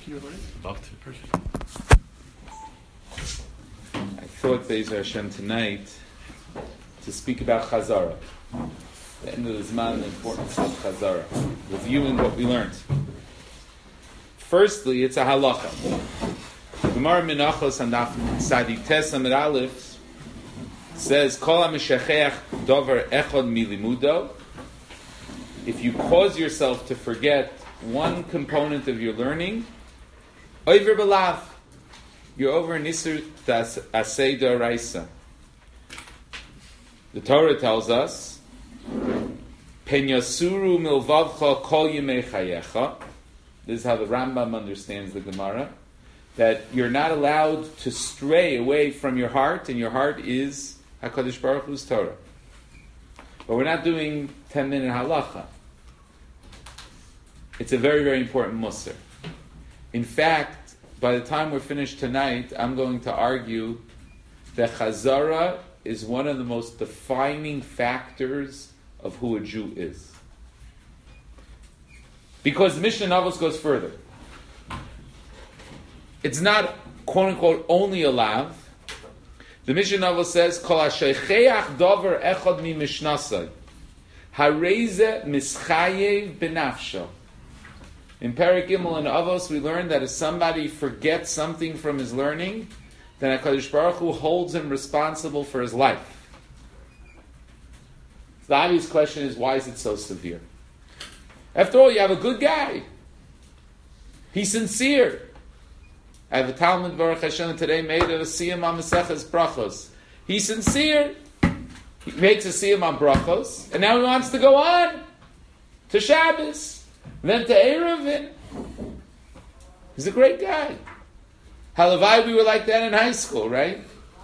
Love to. Perfect. I thought, Be'ezer Hashem, tonight to speak about Chazara. The end of the Zman, the importance of Chazara. Reviewing what we learned. Firstly, it's a halacha. Gemara Menachos and Sadik Tes Amid Aleph says, Kol HaMeshacheach Dover Echad Milimudo. If you cause yourself to forget one component of your learning, Oiver B'lav, you're over an Isur Asei D'Oraisa. The Torah tells us, Pen Yasuru Milvavcha Kol Yemei Chayecha. This is how the Rambam understands the Gemara, that you're not allowed to stray away from your heart, and your heart is HaKadosh Baruch Hu's Torah. But we're not doing 10-minute halacha. It's a very, very important musar. In fact, by the time we're finished tonight, I'm going to argue that Chazara is one of the most defining factors of who a Jew is. Because the Mishnah Navos goes further. It's not, quote-unquote, only a lav. The Mishnah Navos says, Kol ha-sheicheach dover echad mi mishnasai, hareze mischayev benafsho. In Perek Gimel and Avos, we learned that if somebody forgets something from his learning, then HaKadosh Baruch Hu holds him responsible for his life. The obvious question is, why is it so severe? After all, you have a good guy. He's sincere. I have a Talmud Baruch Hashem today made of a siyam on Maseches Brachos. He's sincere. He makes a siyam on Brachos, and now he wants to go on to Shabbos, then to Eruvin. He's a great guy. Halavai, we were like that in high school, right?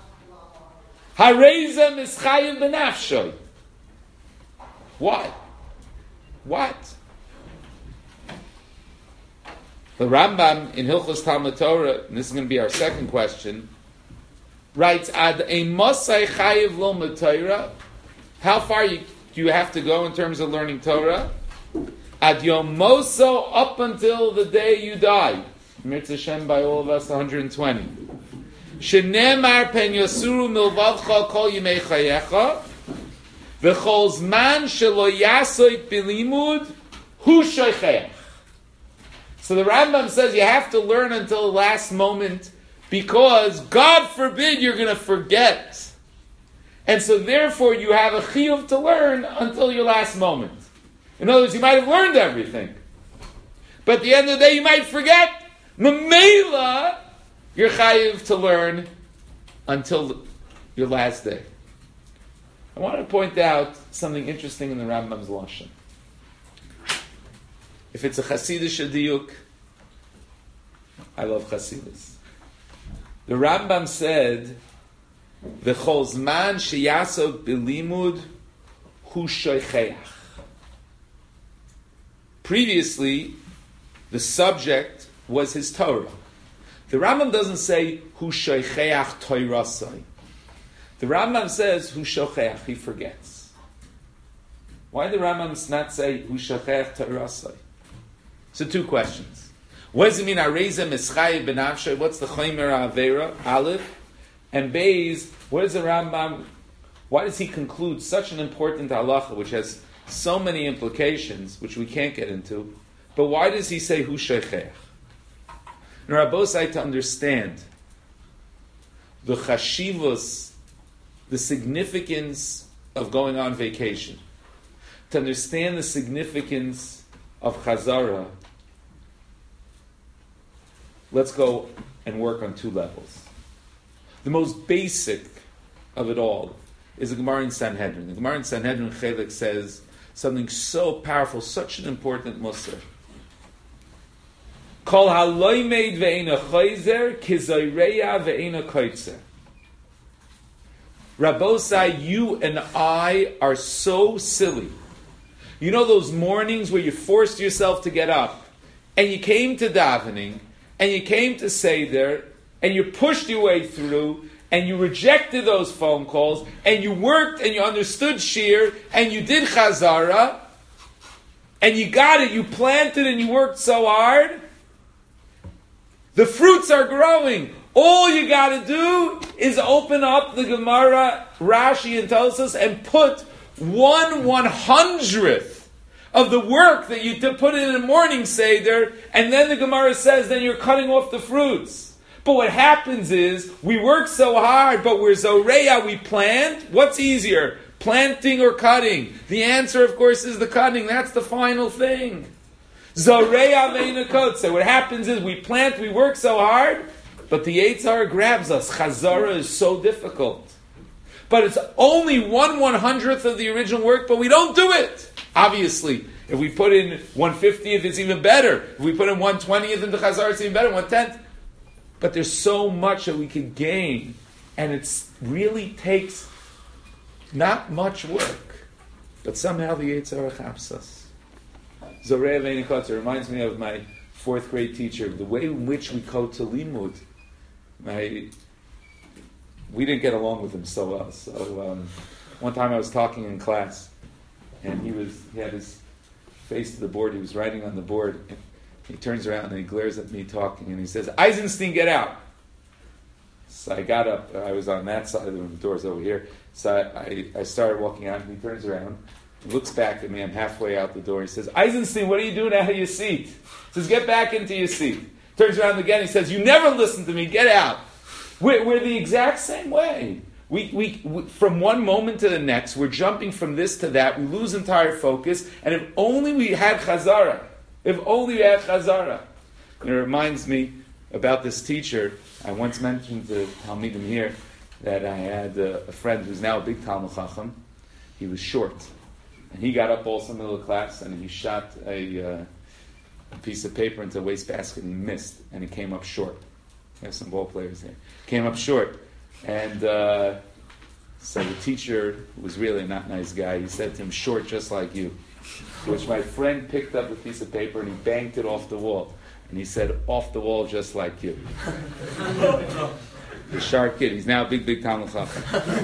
Hareza mischayev benafshoy. What? The Rambam in Hilchos Talmud Torah, and this is going to be our second question, writes, Ad eimosai chayev lomad Torah. How far do you have to go in terms of learning Torah? Ad yomoso, up until the day you die. Mirz Hashem, by all of us, 120. Shenemar pen yosuru milvavcha kol yimei chayecha, v'chol zman shelo yasoit bilimud hu shoicheach. So the Rambam says you have to learn until the last moment, because God forbid you're going to forget. And so therefore you have a chiyuv to learn until your last moment. In other words, you might have learned everything, but at the end of the day you might forget. Memela, you're chayiv to learn until your last day. I want to point out something interesting in the Rambam's Lashon. If it's a Hasidish diuk, I love Hasidus. The Rambam said, "V'chol zman sheyasok bilimud hu shoicheach." Previously, the subject was his Torah. The Rambam doesn't say hu shoicheach toirasai. The Rambam says hu shocheach, he forgets. Why did the Rambam not say hu shocheach toirasai? So two questions. What does it mean, Areza Mischayev Benafshay? What's the Chaymer Avera? Aleph. And Beis, what is the Rambam, why does he conclude such an important halacha, which has so many implications, which we can't get into, but why does he say Hu Sheichech? Now, Rabbosai, to understand the chashivos, the significance of going on vacation, to understand the significance of Chazara, let's go and work on two levels. The most basic of it all is the Gemara in Sanhedrin. The Gemara in Sanhedrin Chelik says something so powerful, such an important musar. Kol haloimed ve'ena chayzer kizoyreya ve'ena koitzer. Rabbosai, you and I are so silly. You know those mornings where you forced yourself to get up, and you came to davening, and you came to Seder, and you pushed your way through, and you rejected those phone calls, and you worked, and you understood Shir, and you did Chazara, and you got it, you planted, and you worked so hard, The fruits are growing. All you got to do is open up the Gemara, Rashi, and Tosfos and put 1/100th of the work that you put in the morning Seder, and then the Gemara says, then you're cutting off the fruits. But what happens is, we work so hard, but we're Zoreya, we plant. What's easier, planting or cutting? The answer, of course, is the cutting. That's the final thing. Zoreya ve'inakot. So what happens is, we plant, we work so hard, but the Yetzer Hara grabs us. Chazara is so difficult. But it's only 1/100th of the original work, but we don't do it. Obviously, if we put in 1/50th, it's even better. If we put in 1/20th into Chazara, it's even better, 1/10th. But there's so much that we could gain, and it really takes not much work, but somehow the Yetzer Hara chaps us. Zoreh Veinikotzer reminds me of my 4th grade teacher, the way in which we go to Limud. We didn't get along with him so well. So one time I was talking in class, and he had his face to the board. He was writing on the board. And he turns around and he glares at me talking, and he says, "Eisenstein, get out!" So I got up. I was on that side of the room. The door's over here. So I started walking out, and he turns around, he looks back at me. I'm halfway out the door. He says, "Eisenstein, what are you doing out of your seat?" He says, "Get back into your seat." Turns around again. He says, "You never listen to me. Get out." We're the exact same way. We from one moment to the next, we're jumping from this to that. We lose entire focus. And if only we had Chazara. If only we had Chazara. It reminds me about this teacher. I once mentioned to Talmidim here that I had a friend who's now a big Talmud Chacham. He was short. And he got up also middle of class and he shot a piece of paper into a wastebasket and he missed. And he came up short. We have some ball players here. Came up short. And so the teacher, who was really a not nice guy, he said to him, "Short just like you." To which my friend picked up a piece of paper and he banged it off the wall. And he said, "Off the wall just like you." The sharp kid. He's now a big Talmud Chacham.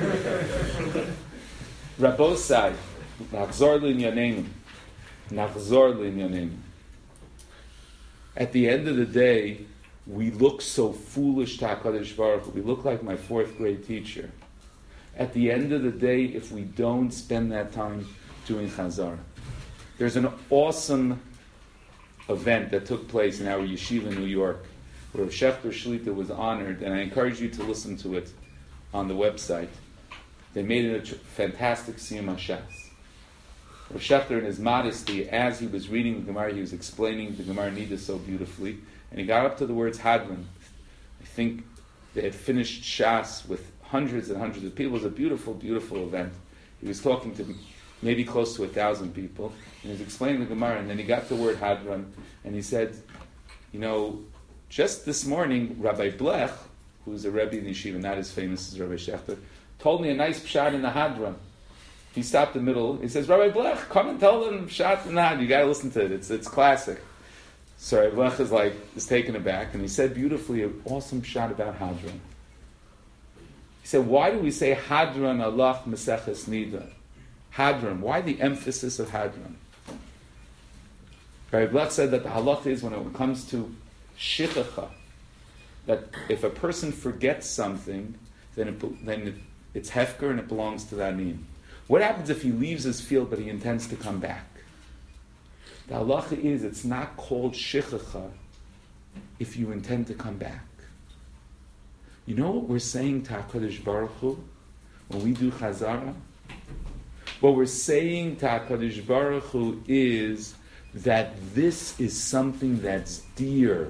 Rabosai, nachzor l'inyaneinu. Nachzor l'inyaneinu. At the end of the day, we look so foolish to HaKadosh Baruch Hu. We look like my 4th grade teacher. At the end of the day, if we don't spend that time doing Chazara. There's an awesome event that took place in our yeshiva in New York, where Shechter Shlita was honored, and I encourage you to listen to it on the website. They made it a fantastic Siyum HaShas. Rav Shechter, in his modesty, as he was reading the Gemara, he was explaining the Gemara Nida so beautifully, and he got up to the words Hadran. I think they had finished Shas with hundreds and hundreds of people. It was a beautiful, beautiful event. He was talking to maybe close to 1,000 people, and he was explaining the Gemara, and then he got the word Hadran, and he said, just this morning, Rabbi Blech, who's a Rebbe in Yeshiva, not as famous as Rabbi Shechter, told me a nice pshat in the Hadran. He stopped in the middle. He says, "Rabbi Blech, come and tell them pshat in the Hadran. You got to listen to it. It's classic." So Rabbi Blech is taken aback, and he said beautifully an awesome pshat about Hadran. He said, "Why do we say Hadran Allah Meseches Nida? Hadran. Why the emphasis of Hadran?" Rabbi Blech said that the halacha is when it comes to shichacha, that if a person forgets something, then it's hefker and it belongs to the aniyim. What happens if he leaves his field but he intends to come back? The halacha is it's not called shichacha if you intend to come back. You know what we're saying to HaKadosh Baruch Hu when we do Chazara? What we're saying to HaKadosh Baruch Hu is that this is something that's dear.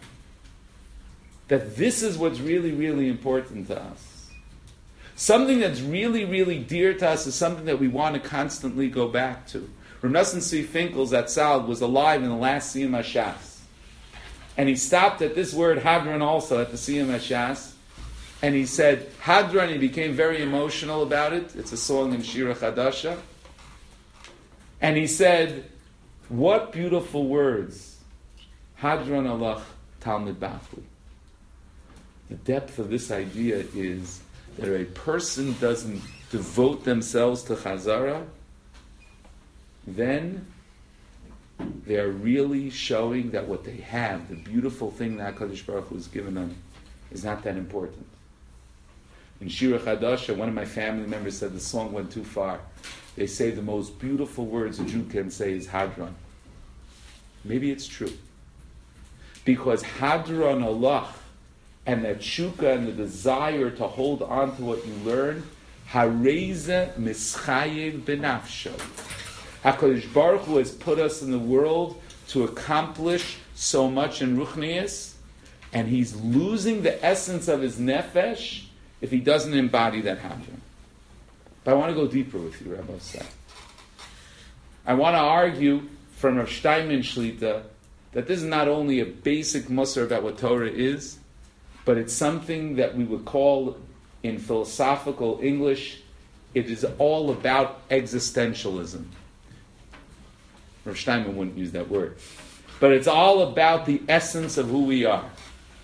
That this is what's really, really important to us. Something that's really, really dear to us is something that we want to constantly go back to. Rav Nosson Tzvi Finkel Zatzal was alive in the last Siyum HaShas. And he stopped at this word Hadran also at the Siyum HaShas. And he said, Hadran, he became very emotional about it. It's a song in Shira Chadasha. And he said, what beautiful words. Hadran Allah Talmud Bachli. The depth of this idea is that if a person doesn't devote themselves to Chazara, then they are really showing that what they have, the beautiful thing that HaKadosh Baruch Hu has given them, is not that important. In Shira Chadasha, one of my family members said the song went too far. They say the most beautiful words a Jew can say is Hadron. Maybe it's true. Because Hadron Allah and that shuka and the desire to hold on to what you learn, Hareza Mischayev Benafsho. HaKadosh Baruch Hu has put us in the world to accomplish so much in Ruchnius, and he's losing the essence of his nefesh if he doesn't embody that Hadron. But I want to go deeper with you, Rabbi Say. I want to argue from Rav Steinman Shlita that this is not only a basic musar about what Torah is, but it's something that we would call in philosophical English, it is all about existentialism. Rav Steinman wouldn't use that word. But it's all about the essence of who we are.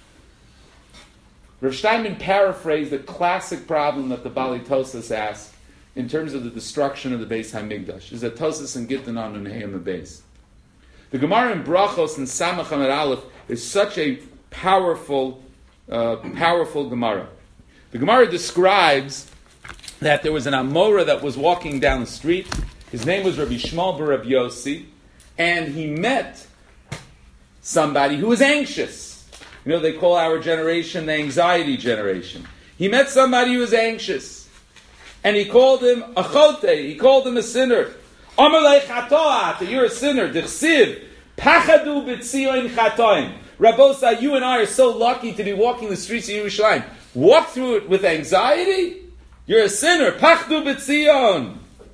Rav Steinman paraphrased the classic problem that the Bali Tosas asked in terms of the destruction of the Beis HaMikdash. There's a Tosas and Gittin on Nehemiah Beis. The Gemara in Brachos and Samach Amud Aleph is such a powerful Gemara. The Gemara describes that there was an Amora that was walking down the street. His name was Rabbi Shmuel bar Rabbi Yossi, and he met somebody who was anxious. You know, they call our generation the anxiety generation. He met somebody who was anxious, and he called him a chote. He called him a sinner. Amalei chatoat, you're a sinner. Dichsiv pachadu b'tzion chatoim. Rabosa, you and I are so lucky to be walking the streets of Yerushalayim. Walk through it with anxiety? You're a sinner. Pachdu b'tzion.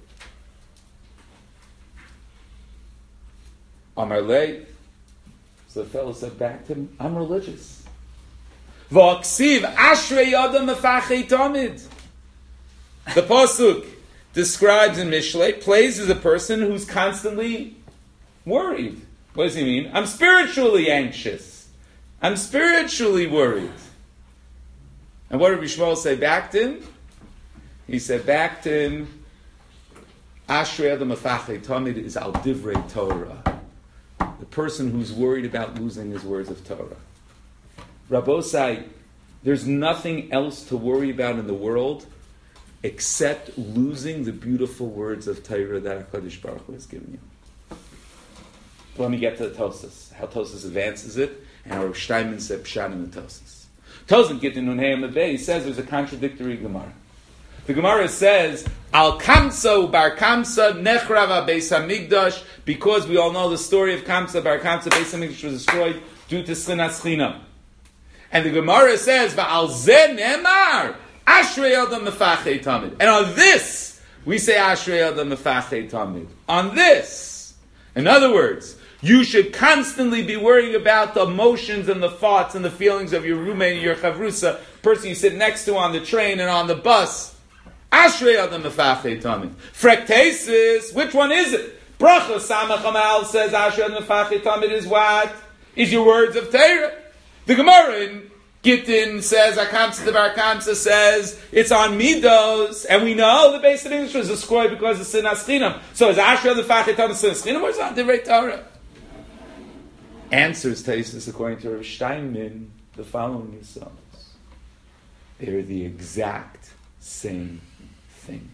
Amarlei. So the fellow said back to him, I'm religious. V'aksiv ashrei adam mefachei tamid. The pasuk describes in Mishlei, praises a person who's constantly worried. What does he mean? I'm spiritually anxious. I'm spiritually worried. And what did Rabbi Shmuel say back to him? He said back to him, Ashrei adam mefachei tamid is al divrei Torah. The person who's worried about losing his words of Torah. Rabbosai, there's nothing else to worry about in the world except losing the beautiful words of Torah that HaKadosh Baruch Hu has given you. Let me get to the Tosas, how Tosas advances it, and how Rav Steinman said Pshat in the Tosas. Tosas Gittin Nunhei Amabei, he says there's a contradictory Gemara. The Gemara says, Al Kamsa Bar Kamsa Nechrava Beis Hamikdash, because we all know the story of Kamsa Bar Kamsa, Beis Hamikdash was destroyed due to Schinas Chinam. And the Gemara says, Va'al Zeh Nemar Ashrei Adam Mefachei Tamid. And on this, we say Ashrei Adam Mefachei Tamid. On this. In other words, you should constantly be worrying about the emotions and the thoughts and the feelings of your roommate, your chavrusa, person you sit next to on the train and on the bus. Ashrei Adam Mefachei Tamid. Frektesis, which one is it? Bracha Samach Amal says Ashrei Adam Mefachei Tamid is what? Is your words of Torah. The Gemara in Gittin says, Akamsa the Bar Kamsa says, it's on Midos, and we know the base of English was destroyed because of Sinas Chinam. So is Ashrei Adam Mefachei Tamid Sinas Chinam, or is it on Divrei Torah? Answers Taisus according to Rav Steinman the following yourselves. They are the exact same thing.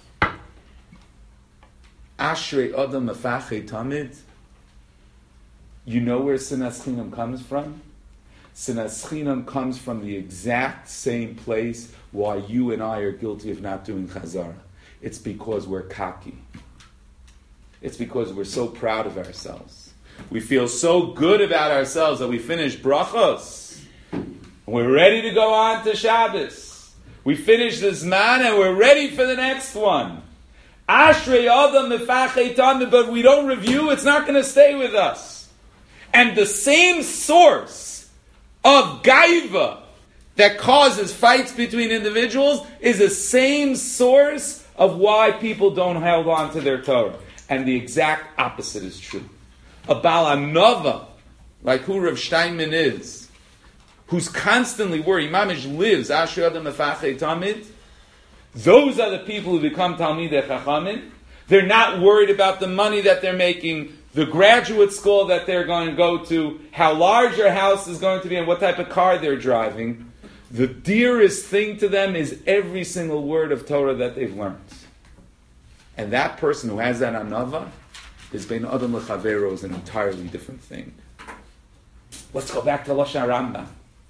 Ashrei Adam Mefachei Tamid. You know where Sinas Chinam comes from? Sinas Chinam comes from the exact same place why you and I are guilty of not doing Chazara. It's because we're cocky. It's because we're so proud of ourselves. We feel so good about ourselves that we finish brachos. We're ready to go on to Shabbos. We finish the Zman and we're ready for the next one. Ashrei Adam Mefachei Tamid, but we don't review, it's not going to stay with us. And the same source of gaiva that causes fights between individuals is the same source of why people don't hold on to their Torah. And the exact opposite is true. A Baal Hanava, like who Rav Steinman is, who's constantly worried, Mamish lives, Ashrei Adam Mefachei Tamid, those are the people who become Talmidei Chachamim, They're not worried about the money that they're making, the graduate school that they're going to go to, how large their house is going to be, and what type of car they're driving. The dearest thing to them is every single word of Torah that they've learned. And that person who has that anava is bein adam lechavero, is an entirely different thing. Let's go back to Lashon Rambam.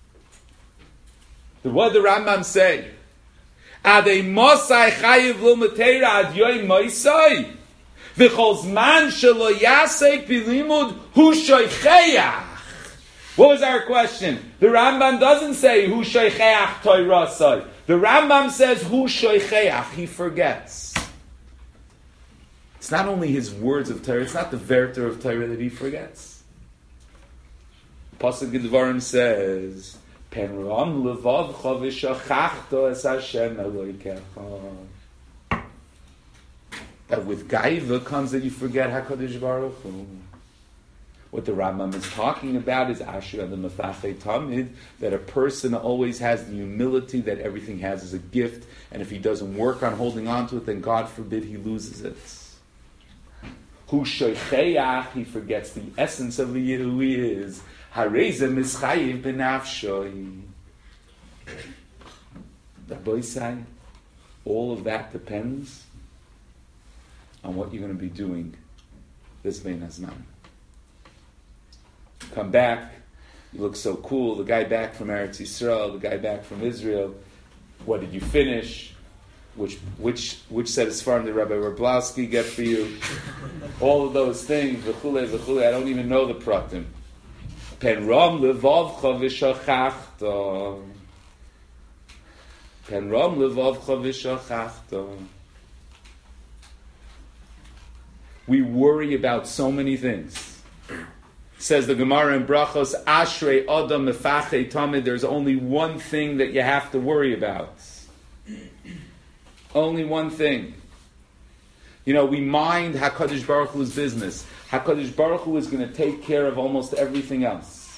What did the Rambam say? Adei mosai chayiv lo meteira ad yoy moisai. V'chol zman shelo yasek bilimud hu shoicheach. What was our question? The Rambam doesn't say hu shoicheach toirasai. The Rambam says hu shoicheach. He forgets. It's not only his words of Torah, it's not the verter of Torah that he forgets. Pasuk Dvarim says, Penram levavcha v'shachachta es Hashem Elokecha. That with gaiva comes that you forget HaKadosh Baruch Hu. What the Rambam is talking about is Asher the Mefachei Tamid, that a person always has the humility that everything has is a gift, and if he doesn't work on holding on to it, then God forbid he loses it. Hu shoicheach, he forgets the essence of who he is. Hareze mischayiv benafshoi. The boy say, all of that depends on what you're going to be doing this Bein Hazman. Come back, you look so cool. The guy back from Eretz Yisrael, the guy back from Israel. What did you finish? Which set of Sfarim did Rabbi Rablowski get for you? All of those things. V'chule, v'chule. I don't even know the pratim. Pen ram levavcha v'shachachta. Pen ram levavcha v'shachachta. We worry about so many things. Says the Gemara in Brachos, Ashrei Adam Mefachei Tamid, there's only one thing that you have to worry about. Only one thing. You know, we mind HaKadosh Baruch Hu's business. HaKadosh Baruch Hu is going to take care of almost everything else.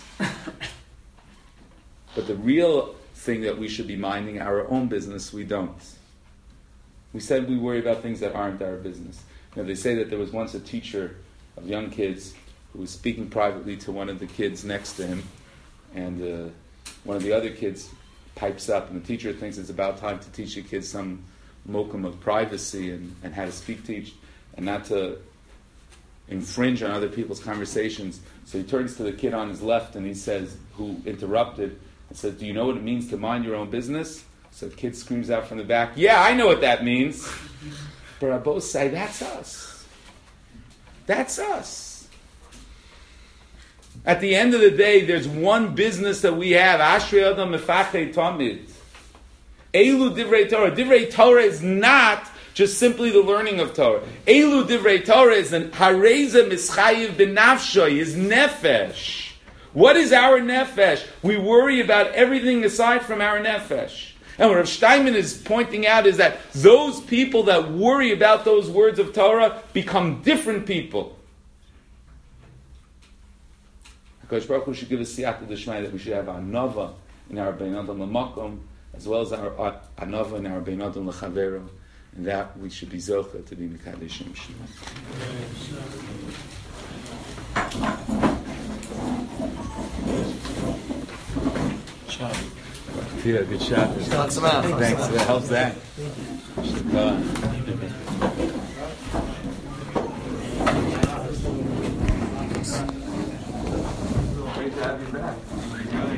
But the real thing that we should be minding, our own business, we don't. We said we worry about things that aren't our business. You know, they say that there was once a teacher of young kids who was speaking privately to one of the kids next to him, and one of the other kids pipes up, and the teacher thinks it's about time to teach the kids some mokum of privacy and how to teach, and not to infringe on other people's conversations. So he turns to the kid on his left, and he says, who interrupted, and says, "Do you know what it means to mind your own business?" So the kid screams out from the back, "Yeah, I know what that means." But I both say, that's us. That's us. At the end of the day, there's one business that we have. Ashrei Adam Mefachei Tamid. Elu Divrei Torah. Divrei Torah is not just simply the learning of Torah. Elu Divrei Torah is an Hareza Mischayiv B'nafshoy, is nefesh. What is our nefesh? We worry about everything aside from our nefesh. And what Rav Steinman is pointing out is that those people that worry about those words of Torah become different people. HaKadosh Baruch Hu should give us siyata d'shmaya that we should have anava in our bein adam l'makom, as well as our anava in our bein adam l'chavero, and that we should be zocha to be mekadeshim Shema. Yeah, good shot. Thanks. That helps that. Great to have you back.